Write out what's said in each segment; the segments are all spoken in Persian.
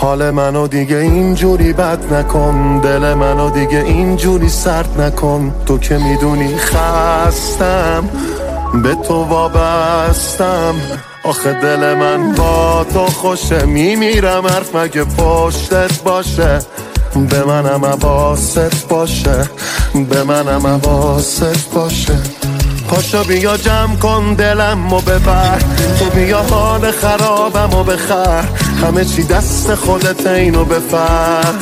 حال منو دیگه اینجوری بد نکن، دل منو دیگه اینجوری سرد نکن. تو که میدونی خستم، به تو وابستم. آخه دل من با تو خوشه، میمیرم حرف مگه پشتت باشه. به منم حواست باشه، به منم حواست باشه. پاشو بیا جمع کن دلم و ببر، تو بیا حال خرابم و بخر. همه چی دست خودت اینو بفر،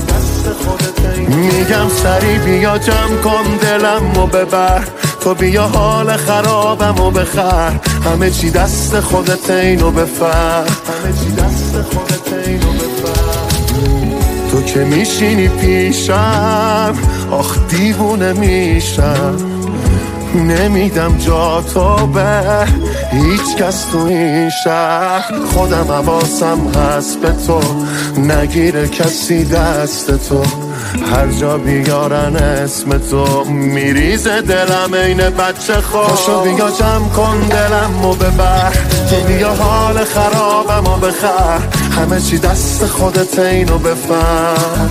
میگم سری بیا جمع کن دلم و ببر. تو بیا حال خرابم و بخر. همه چی دست خودت اینو بفر، همه چی دست خودت اینو بفر. تو که میشینی پیشم، آخ دیوونه میشم. نمیدم جا تو به هیچ کس تو این شهر. خودم حواسم هست به تو، نگیره کسی دست تو. هر جا بیارن اسم تو، میریزه دلم این بچه خود. پاشو بیا جمع کن دلم و ببر، تو بیا حال خرابم و بخر. همه چی دست خودت اینو بفهم،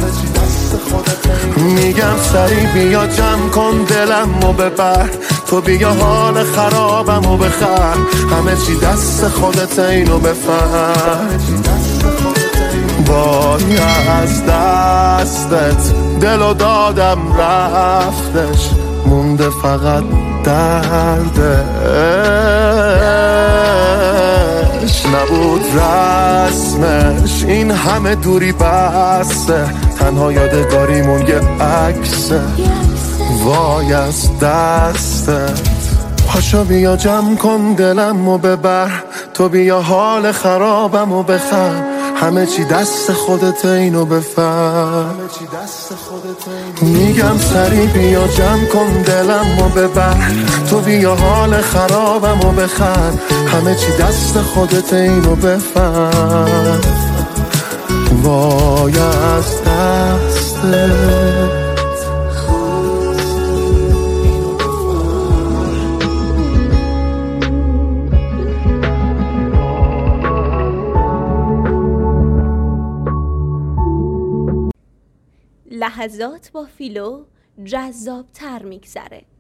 میگم سری بیا جمع کن دلم و ببر. تو بیا حال خرابم و بخر. همه چی دست خودت اینو بفهم. وای از دستت دلو دادم رفتش، مونده فقط دردش. نبود رسمش این همه دوری بسته، تنها یادگاریمون یه عکسه. وای از دستت. پاشو بیا جمع کن دلم و ببر، تو بیا حال خرابم و بخر. همه چی دست خودت اینو بفهم، میگم سری بیا جمع کن دلم و ببر. تو بیا حال خرابم و بخر. همه چی دست خودت اینو بفهم. وای از دستت. لحظات با فیلو جذاب تر میگذره.